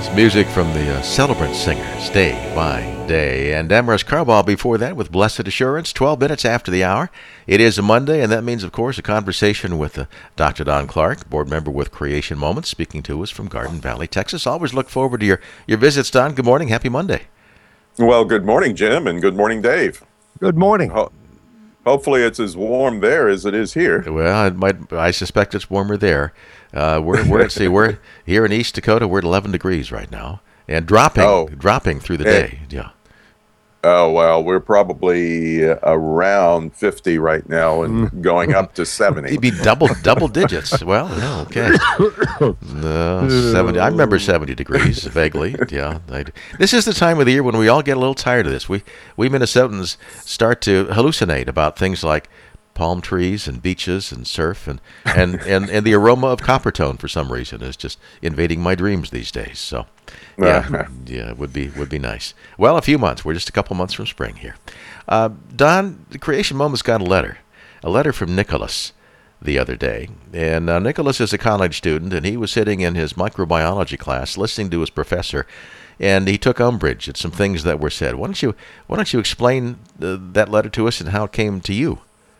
Music from the Celebrant Singers, Day by Day. And Damaris Carball before that with Blessed Assurance, 12 minutes after the hour. It is a Monday, and that means, of course, a conversation with Dr. Don Clark, board member with Creation Moments, speaking to us from Garden Valley, Texas. Always look forward to your visits, Don. Good morning. Happy Monday. Well, good morning, Jim, and good morning, Dave. Good morning. Hopefully it's as warm there as it is here. Well, I suspect it's warmer there. We're here in East Dakota. We're at 11 degrees right now, and dropping through the day. Yeah. Oh, well, we're probably around 50 right now and going up to 70. It'd be double digits. Well, yeah, okay. 70. I remember 70 degrees vaguely. Yeah. This is the time of the year when we all get a little tired of this. We Minnesotans start to hallucinate about things like palm trees and beaches and surf and the aroma of Coppertone for some reason is just invading my dreams these days. So. Yeah, it would be nice. Well, a few months. We're just a couple months from spring here. Don, the Creation Moments got a letter from Nicholas the other day. And Nicholas is a college student, and he was sitting in his microbiology class listening to his professor, and he took umbrage at some things that were said. Why don't you explain that letter to us and how it came to you?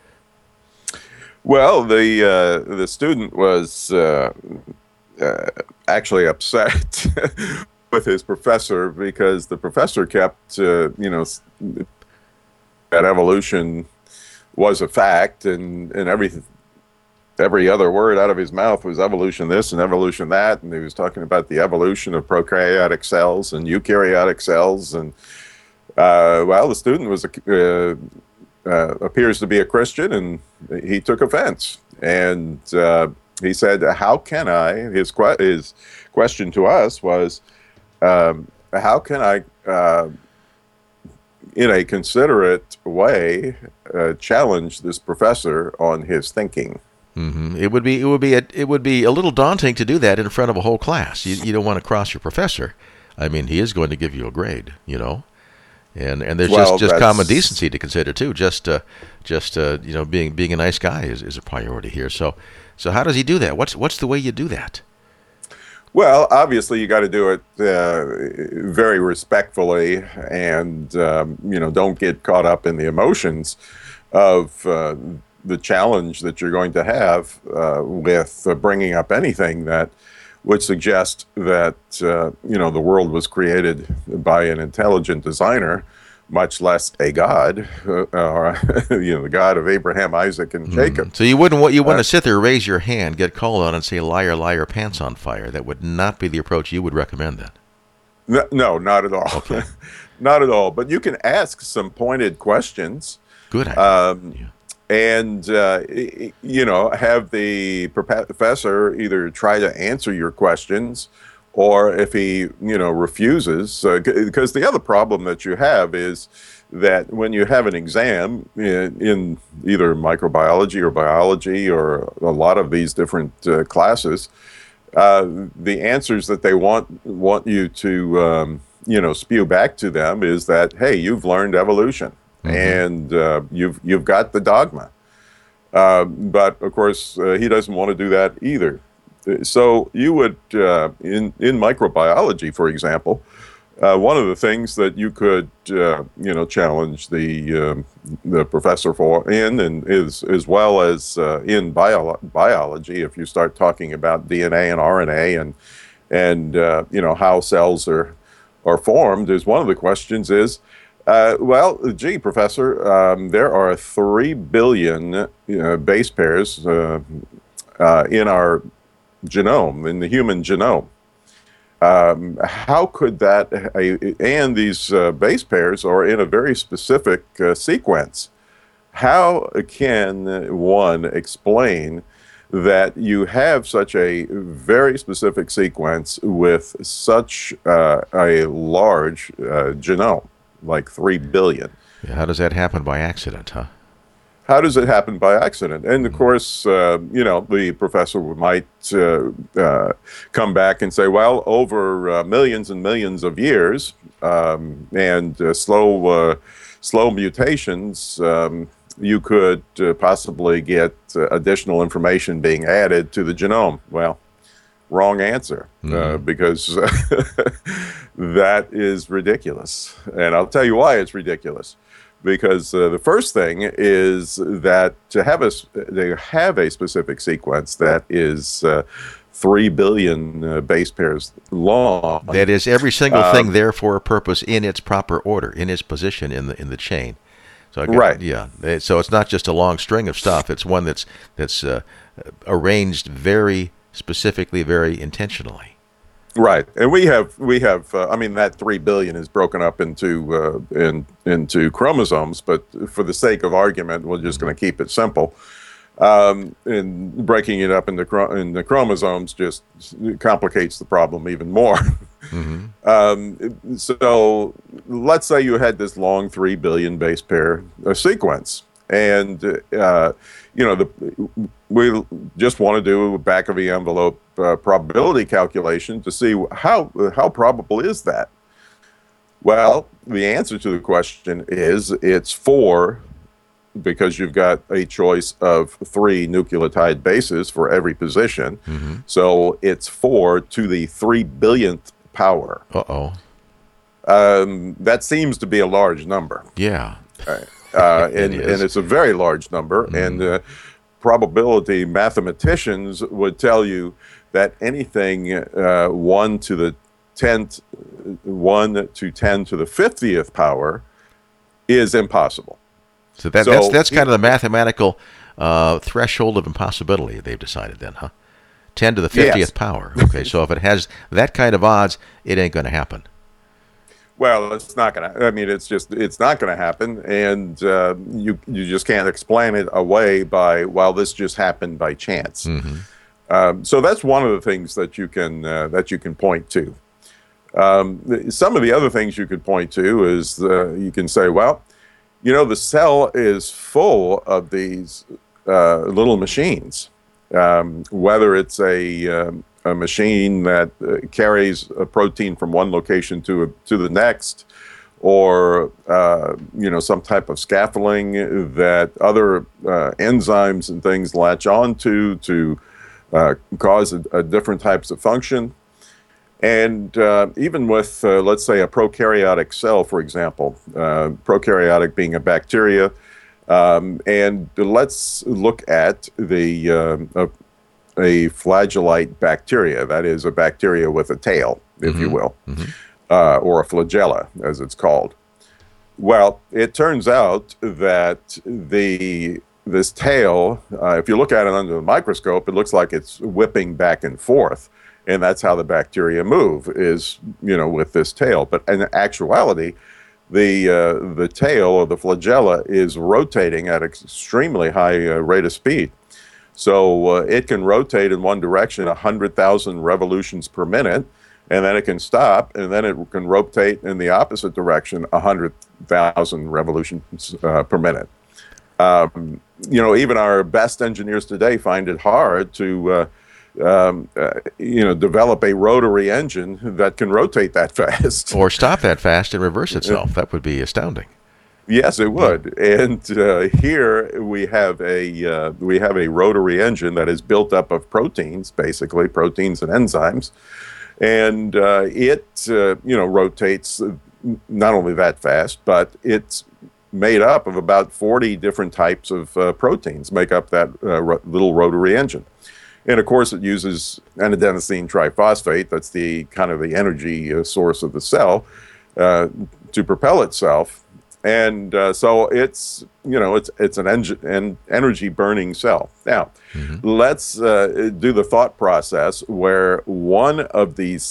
Well, the student was actually upset with his professor because the professor kept, that evolution was a fact, and every other word out of his mouth was evolution this and evolution that, and he was talking about the evolution of prokaryotic cells and eukaryotic cells, and the student was appears to be a Christian, and he took offense, and he said, "How can I?" His question to us was, "How can I, in a considerate way, challenge this professor on his thinking?" Mm-hmm. It would be a little daunting to do that in front of a whole class. You don't want to cross your professor. I mean, he is going to give you a grade, And there's just common decency to consider too. Being a nice guy is a priority here. So how does he do that? What's the way you do that? Well, obviously you got to do it very respectfully, and don't get caught up in the emotions of the challenge that you're going to have with bringing up anything that would suggest that the world was created by an intelligent designer, much less a God, the God of Abraham, Isaac, and Jacob. So you want to sit there, raise your hand, get called on, and say "liar, liar, pants on fire." That would not be the approach you would recommend. Then? No, not at all. Okay. Not at all. But you can ask some pointed questions. Good idea. And have the professor either try to answer your questions, or if he refuses, because the other problem that you have is that when you have an exam in either microbiology or biology or a lot of these different classes, the answers that they want you to spew back to them is that, hey, you've learned evolution. Mm-hmm. And you've got the dogma, but of course he doesn't want to do that either. So you would in microbiology, for example, one of the things that you could challenge the professor for and as well as in biology, if you start talking about DNA and RNA and how cells are formed, is one of the questions is, Professor, there are 3 billion base pairs in our genome, in the human genome. How could that, and these base pairs are in a very specific sequence. How can one explain that you have such a very specific sequence with such a large genome? Like 3 billion. Yeah, how does that happen by accident, huh? How does it happen by accident? And of course, the professor might come back and say, well, over millions and millions of years and slow mutations, you could possibly get additional information being added to the genome. Well, wrong answer, because that is ridiculous. And I'll tell you why it's ridiculous. Because the first thing is that they have a specific sequence that is 3 billion base pairs long. That is every single thing there for a purpose in its proper order, in its position in the chain. So right. Yeah. So it's not just a long string of stuff. It's one that's arranged very specifically, very intentionally. Right, and we have. I mean, that 3 billion is broken up into chromosomes, but for the sake of argument, we're just going to keep it simple. And breaking it up into chromosomes just complicates the problem even more. So let's say you had this long 3 billion base pair sequence, and we just want to do a back of the envelope probability calculation to see how probable is that. Well, the answer to the question is it's 4, because you've got a choice of 3 nucleotide bases for every position. So it's 4 to the 3 billionth power. That seems to be a large number. Yeah. And it's a very large number. And probability mathematicians would tell you that anything 1 to 10 to the 50th power is impossible. So that's kind of the mathematical threshold of impossibility they've decided then, huh? 10 to the 50th power. Okay, so if it has that kind of odds, it ain't going to happen. Well, it's not going to. I mean, it's not going to happen, and you just can't explain it away by, well, this just happened by chance. So that's one of the things that you can point to. Some of the other things you could point to is you can say, well, the cell is full of these little machines, whether it's a machine that carries a protein from one location to the next, or some type of scaffolding that other enzymes and things latch onto to cause a different types of function. And even with, let's say, a prokaryotic cell, for example, prokaryotic being a bacteria, and let's look at a flagellate bacteria, that is a bacteria with a tail, if you will, or a flagella, as it's called. Well, it turns out that this tail, if you look at it under the microscope, it looks like it's whipping back and forth. And that's how the bacteria move, is, with this tail. But in actuality, the tail or the flagella is rotating at an extremely high rate of speed. So it can rotate in one direction 100,000 revolutions per minute, and then it can stop, and then it can rotate in the opposite direction 100,000 revolutions per minute. Even our best engineers today find it hard to develop a rotary engine that can rotate that fast. Or stop that fast and reverse itself. That would be astounding. Yes, it would. And here we have a rotary engine that is built up of proteins, basically proteins and enzymes, and it rotates not only that fast, but it's made up of about 40 different types of proteins make up that little rotary engine. And of course, it uses N-adenosine triphosphate. That's the kind of the energy source of the cell to propel itself. And so it's an energy burning cell. Now, let's do the thought process where one of these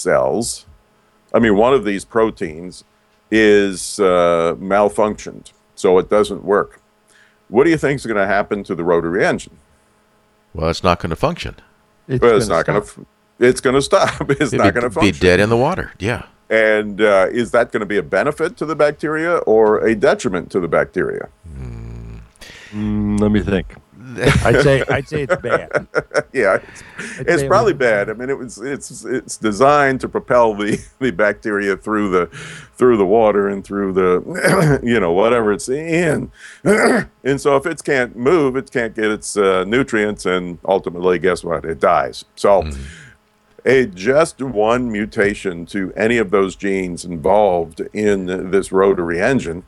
proteins is malfunctioned, so it doesn't work. What do you think is going to happen to the rotary engine? Well, it's not going to function. It's going to stop. It's not going to function. Be dead in the water. Yeah. And is that going to be a benefit to the bacteria or a detriment to the bacteria? Let me think. I'd say it's bad. Yeah, it's probably bad. I mean, it's designed to propel the bacteria through the water and through the whatever it's in, and so if it can't move, it can't get its nutrients, and ultimately, guess what? It dies. So. Just one mutation to any of those genes involved in this rotary engine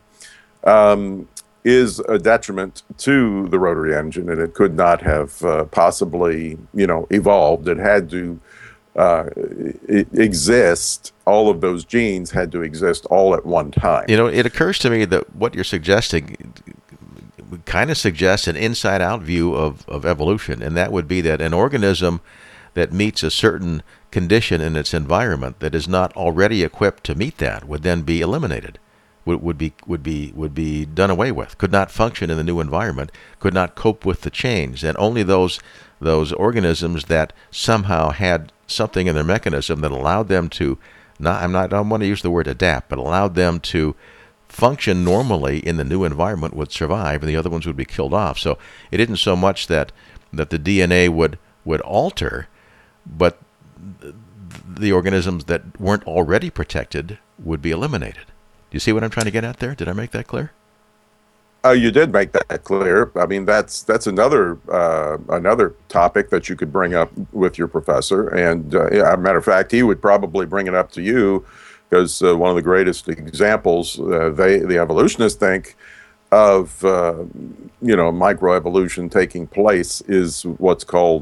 is a detriment to the rotary engine, and it could not have possibly, evolved. It had to exist. All of those genes had to exist all at one time. It occurs to me that what you're suggesting kind of suggests an inside-out view of evolution, and that would be that an organism that meets a certain condition in its environment that is not already equipped to meet that would then be eliminated, would be done away with, could not function in the new environment, could not cope with the change, and only those organisms that somehow had something in their mechanism that allowed them to I don't want to use the word adapt, but allowed them to function normally in the new environment would survive, and the other ones would be killed off. So it isn't so much that the DNA would alter, but the organisms that weren't already protected would be eliminated. Do you see what I'm trying to get at there? Did I make that clear? You did make that clear. I mean, that's another topic that you could bring up with your professor. And as a matter of fact, he would probably bring it up to you, because one of the greatest examples the evolutionists think of microevolution taking place is what's called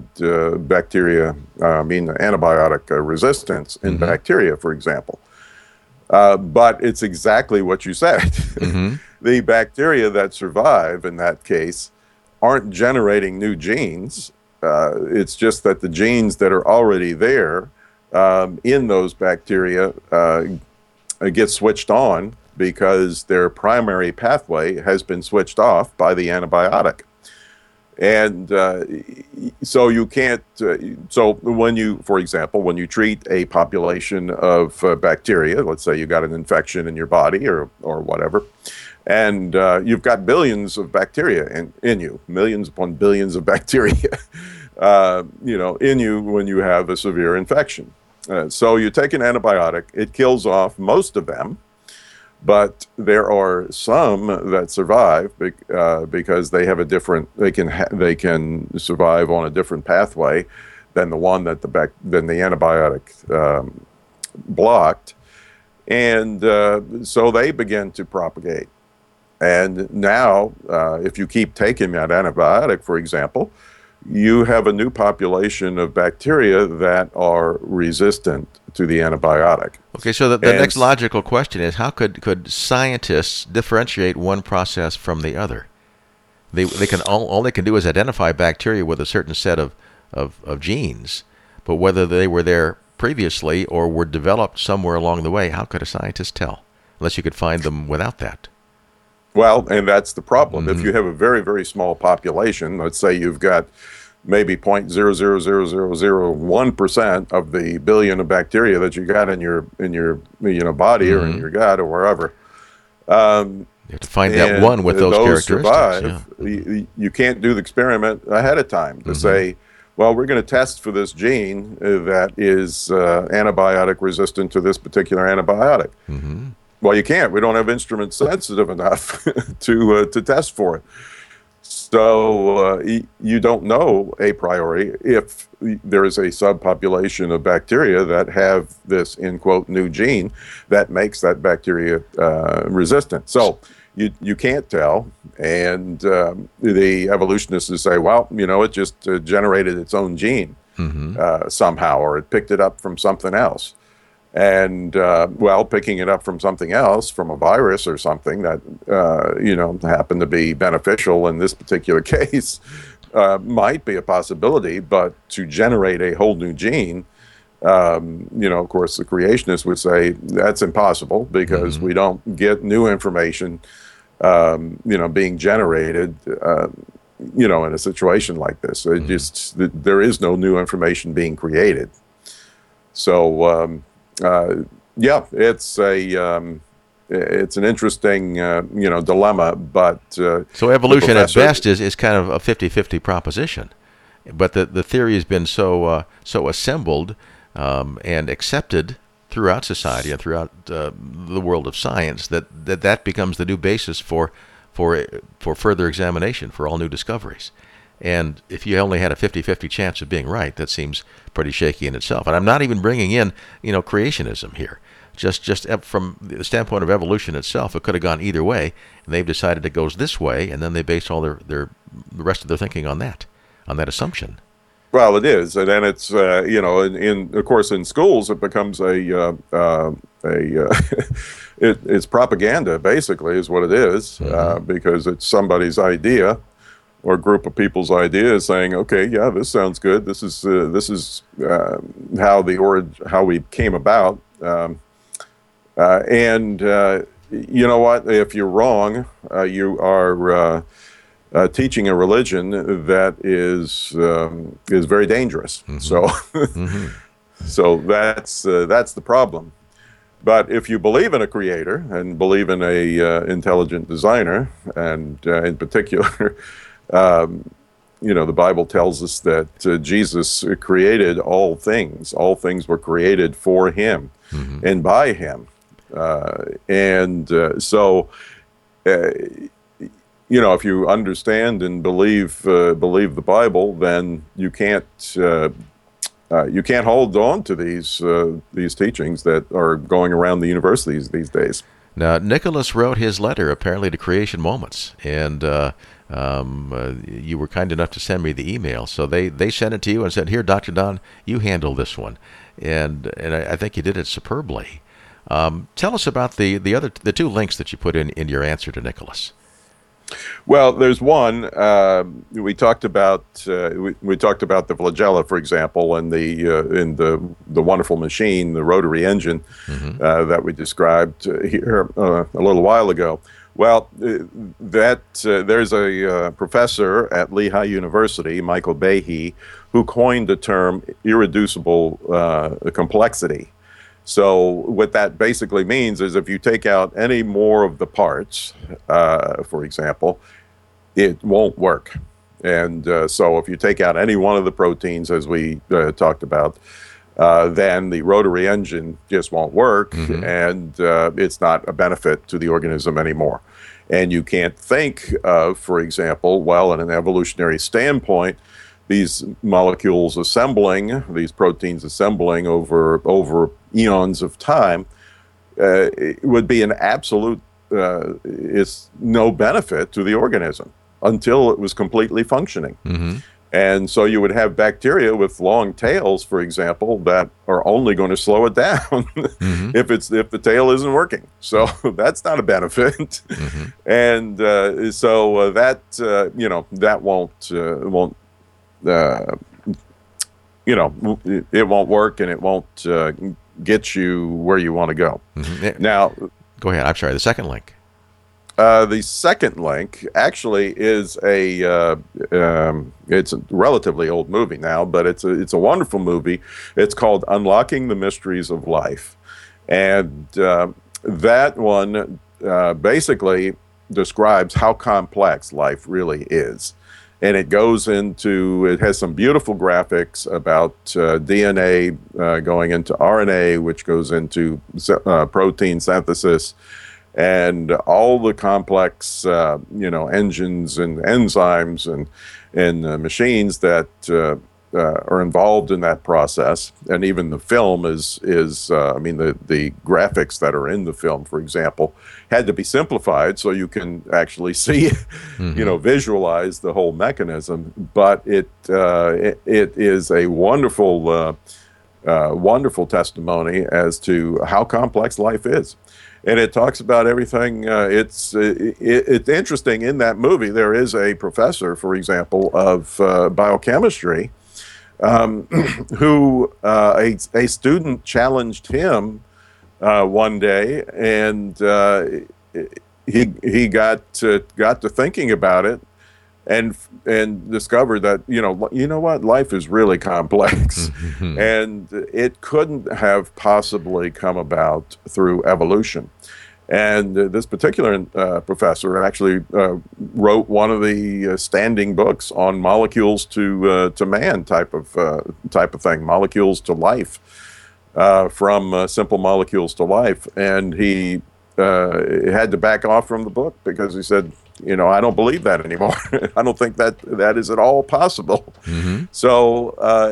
antibiotic resistance in bacteria, for example. But it's exactly what you said. Mm-hmm. The bacteria that survive in that case aren't generating new genes. It's just that the genes that are already there in those bacteria get switched on because their primary pathway has been switched off by the antibiotic. And so you can't, so when you, for example, when you treat a population of bacteria, let's say you got an infection in your body or whatever, and you've got billions of bacteria in you, millions upon billions of bacteria, in you when you have a severe infection. So you take an antibiotic, it kills off most of them, but there are some that survive because they have a different. They can survive on a different pathway than the one that the antibiotic blocked, and so they begin to propagate. And now, if you keep taking that antibiotic, for example, you have a new population of bacteria that are resistant to the antibiotic. Okay, so the next logical question is, how could scientists differentiate one process from the other? They can all they can do is identify bacteria with a certain set of genes, but whether they were there previously or were developed somewhere along the way, how could a scientist tell? Unless you could find them without that. Well, and that's the problem. Mm-hmm. If you have a very, very small population, let's say you've got maybe 0.00001% of the billion of bacteria that you got in your body or in your gut or wherever. You have to find that one with those characteristics. Survive, yeah. You can't do the experiment ahead of time to say, well, we're going to test for this gene that is antibiotic resistant to this particular antibiotic. Mm-hmm. Well, you can't. We don't have instruments sensitive enough to test for it. So you don't know a priori if there is a subpopulation of bacteria that have this, in quote, new gene that makes that bacteria resistant. So you can't tell. And the evolutionists say, well, it just generated its own gene somehow, or it picked it up from something else. And, picking it up from something else, from a virus or something that, happened to be beneficial in this particular case, might be a possibility. But to generate a whole new gene, of course, the creationists would say that's impossible because we don't get new information, being generated, in a situation like this. There is no new information being created. So, it's an interesting, dilemma, but so evolution at best is kind of a 50-50 proposition, but the theory has been so assembled and accepted throughout society and throughout the world of science that becomes the new basis for further examination, for all new discoveries. And if you only had a 50-50 chance of being right, that seems pretty shaky in itself. And I'm not even bringing in, creationism here. Just from the standpoint of evolution itself, it could have gone either way, and they've decided it goes this way, and then they base all the rest of their thinking on that assumption. Well, it is, and then it's in of course in schools it becomes it's propaganda basically is what it is, because it's somebody's idea or a group of people's ideas saying, okay, yeah, this sounds good. This is how we came about, and you know what? If you're wrong, you are teaching a religion that is very dangerous. So, so that's the problem. But if you believe in a creator and believe in a intelligent designer, and in particular, the Bible tells us that Jesus created all things. All things were created for him and by him, so. If you understand and believe the Bible, then you can't hold on to these teachings that are going around the universities these days. Now, Nicholas wrote his letter apparently to Creation Moments, and you were kind enough to send me the email. So they sent it to you and said, "Here, Dr. Don, you handle this one," and I think you did it superbly. Tell us about the two links that you put in your answer to Nicholas. Well, there's one we talked about. We talked about the flagella, for example, and in the wonderful machine, the rotary engine that we described here a little while ago. Well, there's a professor at Lehigh University, Michael Behe, who coined the term irreducible complexity. So what that basically means is if you take out any more of the parts, for example, it won't work. And so if you take out any one of the proteins, as we talked about, then the rotary engine just won't work, and it's not a benefit to the organism anymore. And you can't think of, for example, well, in an evolutionary standpoint, these molecules assembling, these proteins assembling over eons of time, it would be an absolute, it's no benefit to the organism until it was completely functioning. And so you would have bacteria with long tails, for example, that are only going to slow it down if the tail isn't working. So that's not a benefit. And so that that won't it won't work, and it won't get you where you want to go. Now, go ahead. I'm sorry. The second link. The second link actually is it's a relatively old movie now, but it's a wonderful movie. It's called Unlocking the Mysteries of Life, and that one basically describes how complex life really is. And it has some beautiful graphics about DNA going into RNA, which goes into protein synthesis, and all the complex, engines and enzymes and machines that are involved in that process. And even the film the graphics that are in the film, for example, had to be simplified so you can actually see, visualize the whole mechanism. But it is a wonderful, wonderful testimony as to how complex life is. And it talks about everything. It's interesting. In that movie, there is a professor, for example, of biochemistry, who a student challenged him one day, and he got to thinking about it, and discovered that you know what, life is really complex, and it couldn't have possibly come about through evolution. And this particular professor actually wrote one of the standing books on molecules to man type of thing, molecules to life, from simple molecules to life. And he had to back off from the book because he said, I don't believe that anymore. I don't think that is at all possible. Mm-hmm. So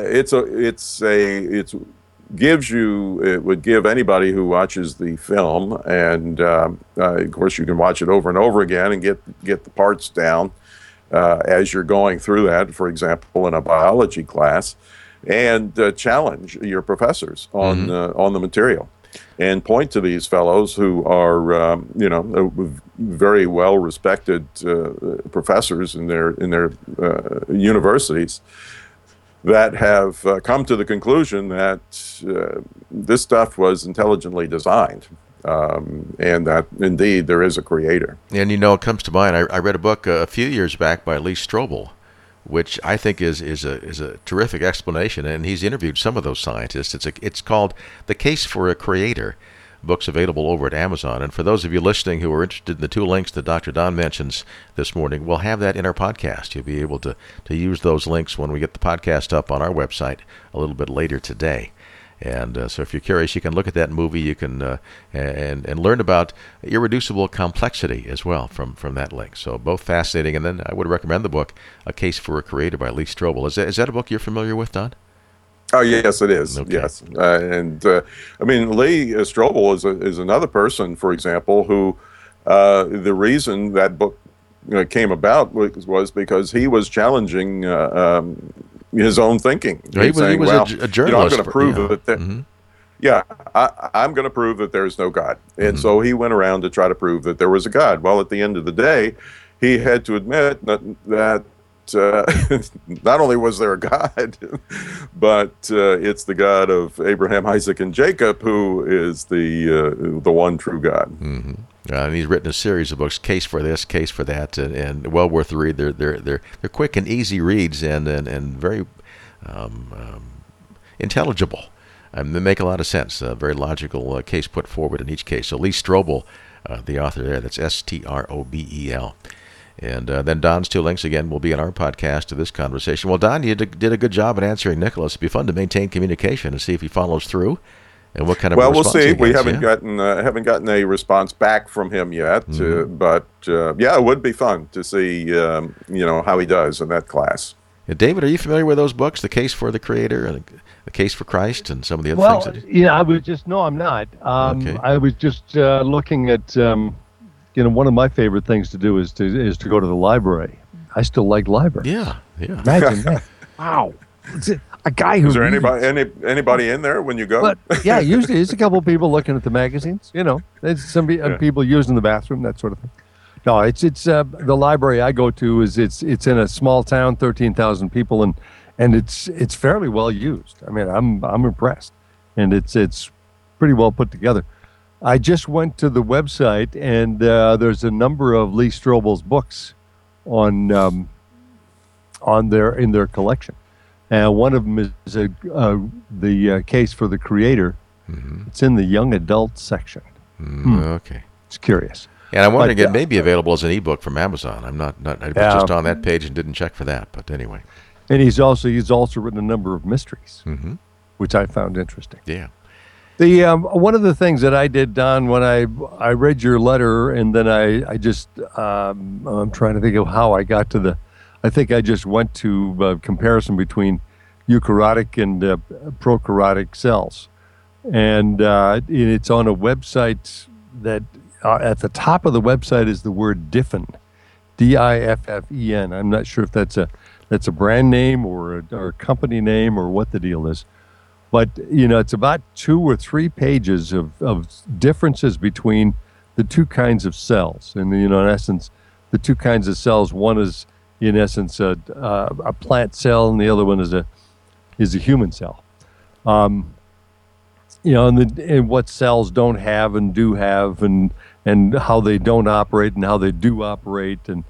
it would give anybody who watches the film, and of course you can watch it over and over again and get the parts down as you're going through that, for example, in a biology class, and challenge your professors on the material, and point to these fellows who are very well respected professors in their universities that have come to the conclusion that this stuff was intelligently designed, and that indeed there is a creator. And it comes to mind. I read a book a few years back by Lee Strobel, which I think is a terrific explanation, and he's interviewed some of those scientists. It's called The Case for a Creator. Book's available over at Amazon. And for those of you listening who are interested in the two links that Dr. Don mentions this morning, we'll have that in our podcast. You'll be able to use those links when we get the podcast up on our website a little bit later today. And so if you're curious, you can look at that movie. You can and learn about irreducible complexity as well from that link. So both fascinating. And then I would recommend the book, A Case for a Creator by Lee Strobel. Is that a book you're familiar with, Don? Oh, yes, it is. Okay. Yes. Lee Strobel is another person, for example, who the reason that book came about was because he was challenging his own thinking. He was a journalist. I'm going to prove that. Mm-hmm. Yeah, I'm going to prove that there is no God. And so he went around to try to prove that there was a God. Well, at the end of the day, he had to admit that not only was there a God, but it's the God of Abraham, Isaac, and Jacob who is the one true God. Mm-hmm. And he's written a series of books, Case for This, Case for That, and well worth the read. They're quick and easy reads, and very intelligible. They make a lot of sense. A very logical case put forward in each case. So Lee Strobel, the author there, that's Strobel. And then Don's two links, again, will be in our podcast to this conversation. Well, Don, you did a good job at answering Nicholas. It'd be fun to maintain communication and see if he follows through and what kind of we'll see. We haven't gotten a response back from him yet, but it would be fun to see how he does in that class. David, are you familiar with those books, The Case for the Creator and The Case for Christ, and some of the other things? I'm not. Okay. I was just looking at. One of my favorite things to do is to go to the library. I still like libraries. Yeah. Imagine that. Wow. A guy who. Is there anybody in there when you go? But, yeah, usually there's a couple of people looking at the magazines. There's some people using the bathroom, that sort of thing. No, it's the library I go to is it's in a small town, 13,000 people, and it's fairly well used. I mean, I'm impressed, and it's pretty well put together. I just went to the website, and there's a number of Lee Strobel's books in their collection. And one of them is the Case for the Creator. Mm-hmm. It's in the young adult section. Okay, it's curious. And I'm wondering, it may be available as an ebook from Amazon. I'm not. I was just on that page and didn't check for that. But anyway. And he's also written a number of mysteries, which I found interesting. Yeah. The one of the things that I did, Don, when I read your letter, and then I just I'm trying to think of how I got to I think I just went to a comparison between eukaryotic and prokaryotic cells, and it's on a website that at the top of the website is the word Diffen, Diffen. I'm not sure if that's a brand name or a company name or what the deal is. But, it's about 2 or 3 pages of differences between the two kinds of cells. And, in essence, the two kinds of cells, one is, in essence, a plant cell, and the other one is a human cell. And what cells don't have and do have, and how they don't operate and how they do operate. The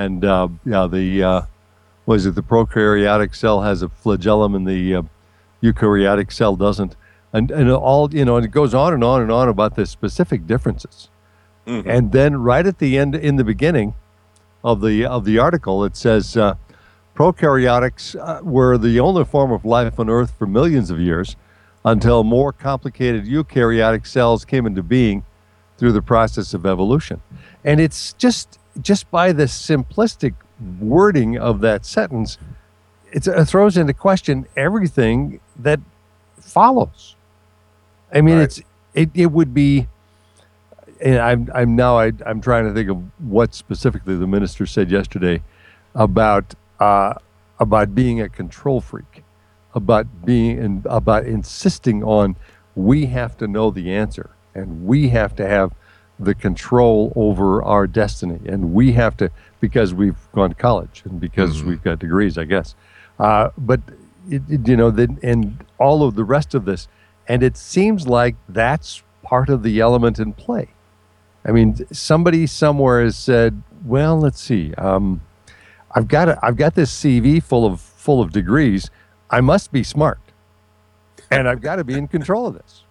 prokaryotic cell has a flagellum, and the eukaryotic cell doesn't, and all and it goes on and on and on about the specific differences. And then right at the end, in the beginning of the article, it says prokaryotics were the only form of life on Earth for millions of years until more complicated eukaryotic cells came into being through the process of evolution. And it's just just by the simplistic wording of that sentence, it throws into question everything that follows. I mean, Right. it would be, and I'm trying to think of what specifically the minister said yesterday about being a control freak, about insisting on we have to know the answer and we have to have the control over our destiny, and we have to, because we've gone to college and because we've got degrees, I guess. But and all of the rest of this, and it seems like that's part of the element in play. I mean, somebody somewhere has said, "Well, let's see. I've got this CV full of degrees. I must be smart, and I've got to be in control of this."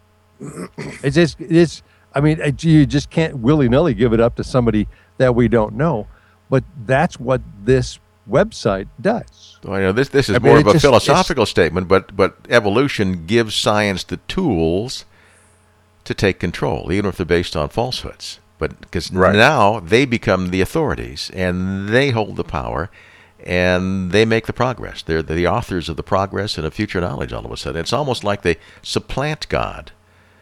It's. I mean, you just can't willy-nilly give it up to somebody that we don't know. But that's what this website does. Well, this is more of a philosophical statement, but evolution gives science the tools to take control, even if they're based on falsehoods. But because now they become the authorities, and they hold the power, and they make the progress. They're the authors of the progress and of future knowledge all of a sudden. It's almost like they supplant God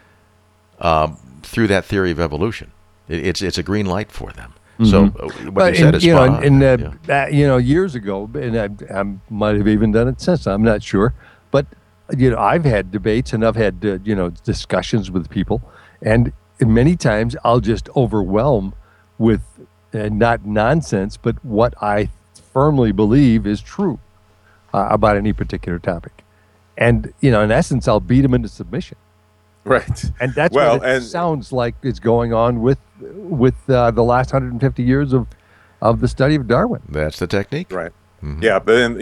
through that theory of evolution. It's a green light for them. So what you said is spot on. Years ago, and I might have even done it since, I'm not sure, but I've had debates and I've had discussions with people, and many times I'll just overwhelm with not nonsense, but what I firmly believe is true about any particular topic, and in essence, I'll beat them into submission. Right. And that's what it sounds like is going on with the last 150 years of the study of Darwin. That's the technique. Right. Mm-hmm. Yeah,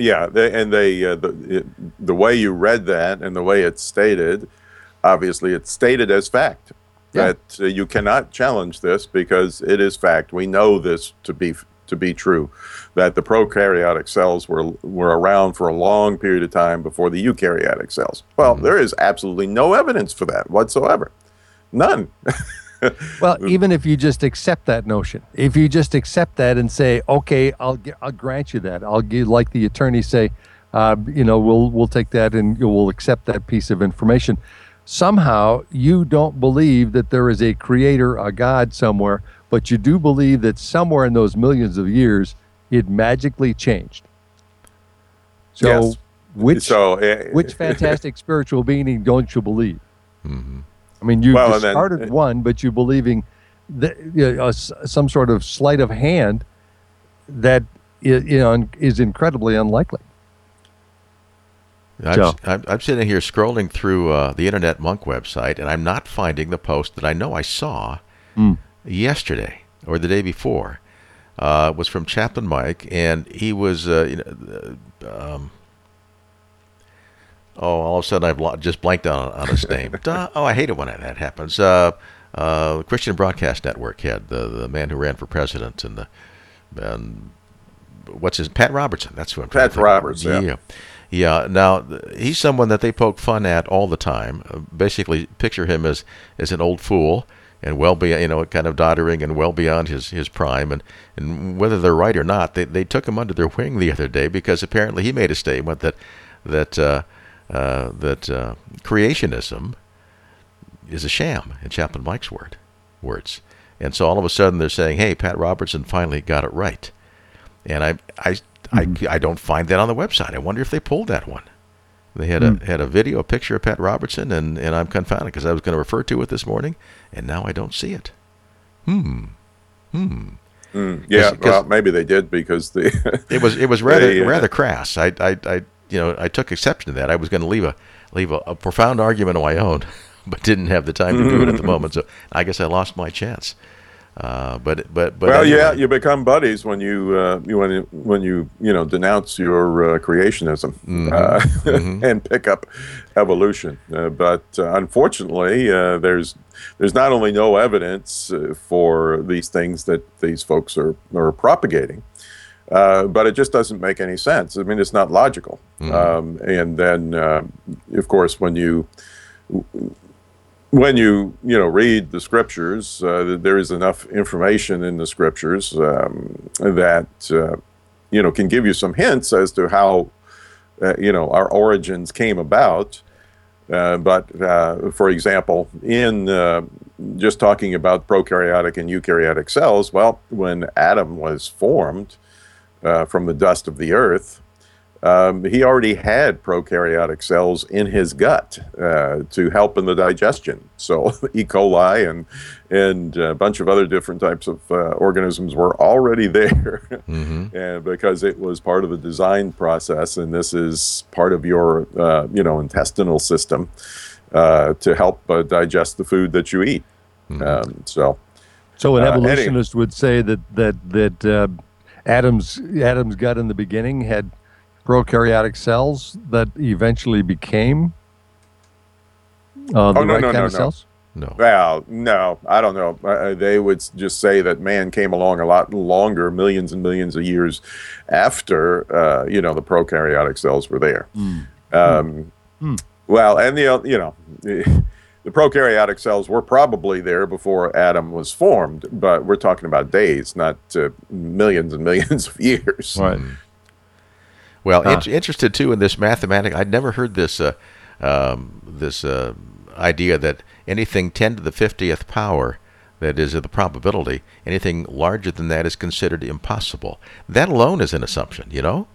the way you read that and the way it's stated, obviously it's stated as fact. Yeah. That you cannot challenge this because it is fact. We know this to be true, that the prokaryotic cells were around for a long period of time before the eukaryotic cells. Well, there is absolutely no evidence for that whatsoever. None. Well, even if you just accept that notion, if you just accept that and say, okay, I'll grant you that. I'll give, like the attorneys say, we'll take that and we'll accept that piece of information. Somehow you don't believe that there is a creator, a God somewhere, but you do believe that somewhere in those millions of years, it magically changed. So, yes. which fantastic spiritual being don't you believe? Mm-hmm. I mean, you discarded one, but you believing that some sort of sleight of hand that is incredibly unlikely. I'm sitting here scrolling through the Internet Monk website, and I'm not finding the post that I know I saw yesterday or the day before. It was from Chaplain Mike, and he was, all of a sudden I've just blanked on his name. I hate it when that happens. Christian Broadcast Network had the man who ran for president, and what's his, Pat Robertson. That's who I'm trying to think of. Pat Robertson, Yeah. Now he's someone that they poke fun at all the time. Basically, picture him as an old fool and well beyond, kind of doddering and well beyond his prime. And whether they're right or not, they took him under their wing the other day because apparently he made a statement that creationism is a sham, in Chaplain Mike's words. And so all of a sudden they're saying, "Hey, Pat Robertson finally got it right." And I don't find that on the website. I wonder if they pulled that one. They had a video, a picture of Pat Robertson, and I'm confounded because I was going to refer to it this morning, and now I don't see it. Yeah, well, maybe they did because it was rather crass. I took exception to that. I was going to leave a profound argument of my own, but didn't have the time to do it at the moment. So I guess I lost my chance. But well, anyway. yeah, you become buddies when you denounce your creationism and pick up evolution. But unfortunately, there's not only no evidence for these things that these folks are propagating, but it just doesn't make any sense. I mean, it's not logical. And then, of course, when when you read the scriptures, there is enough information in the scriptures that can give you some hints as to how our origins came about. But for example, in just talking about prokaryotic and eukaryotic cells, well, when Adam was formed from the dust of the earth, he already had prokaryotic cells in his gut to help in the digestion. So E. coli and a bunch of other different types of organisms were already there, and because it was part of the design process, and this is part of your intestinal system to help digest the food that you eat. So an evolutionist would say that Adam's gut in the beginning had prokaryotic cells that eventually became cells? No. Well, no, I don't know. They would just say that man came along a lot longer, millions and millions of years after, the prokaryotic cells were there. Well, and the prokaryotic cells were probably there before Adam was formed, but we're talking about days, not millions and millions of years. Right. Well, interested too in this mathematics. I'd never heard this idea that anything 10 to the 50th power, that is, of the probability, anything larger than that is considered impossible. That alone is an assumption,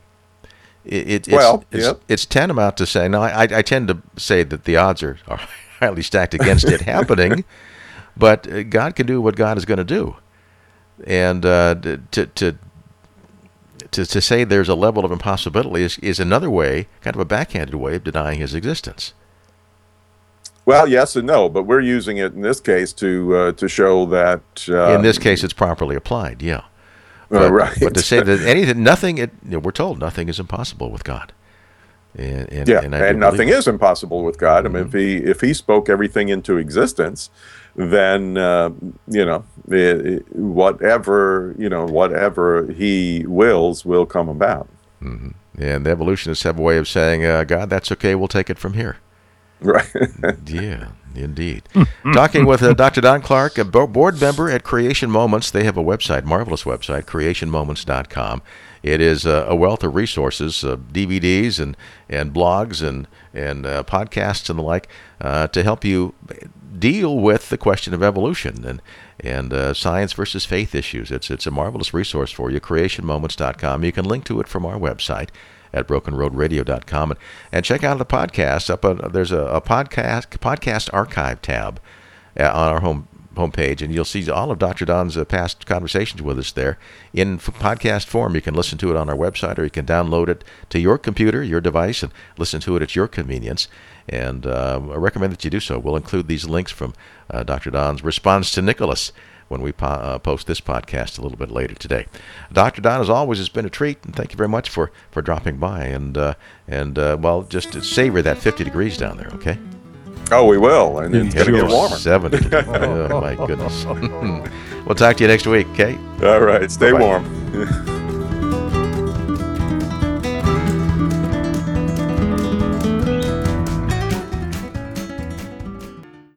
It's tantamount to saying, now I tend to say that the odds are highly stacked against it happening, but God can do what God is going to do. And to say there's a level of impossibility is another way, kind of a backhanded way of denying his existence. Well, yes and no, but we're using it in this case to show that in this case it's properly applied. Yeah, right. But to say that we're told nothing is impossible with God. And nothing is impossible with God. I mean, if he spoke everything into existence, then whatever he wills will come about. And the evolutionists have a way of saying, God, that's okay, we'll take it from here. Right. Yeah, indeed. Talking with Dr. Don Clark, a board member at Creation Moments. They have a website, marvelous website, creationmoments.com. It is a wealth of resources, DVDs and blogs and podcasts and the like to help you deal with the question of evolution and science versus faith issues. It's a marvelous resource for you, creationmoments.com. You can link to it from our website at brokenroadradio.com and check out the podcast. There's a podcast archive tab on our homepage, and you'll see all of Dr. Don's past conversations with us there in podcast form. You can listen to it on our website, or you can download it to your computer, your device, and listen to it at your convenience. And I recommend that you do so. We'll include these links from Dr. Don's response to Nicholas when we post this podcast a little bit later today. Dr. Don, as always, it's been a treat, and thank you very much for dropping by. And just to savor that 50 degrees down there, okay? Oh, we will, and it's going to get warmer. 70. Oh, my goodness. We'll talk to you next week, okay? All right, stay Bye-bye. warm.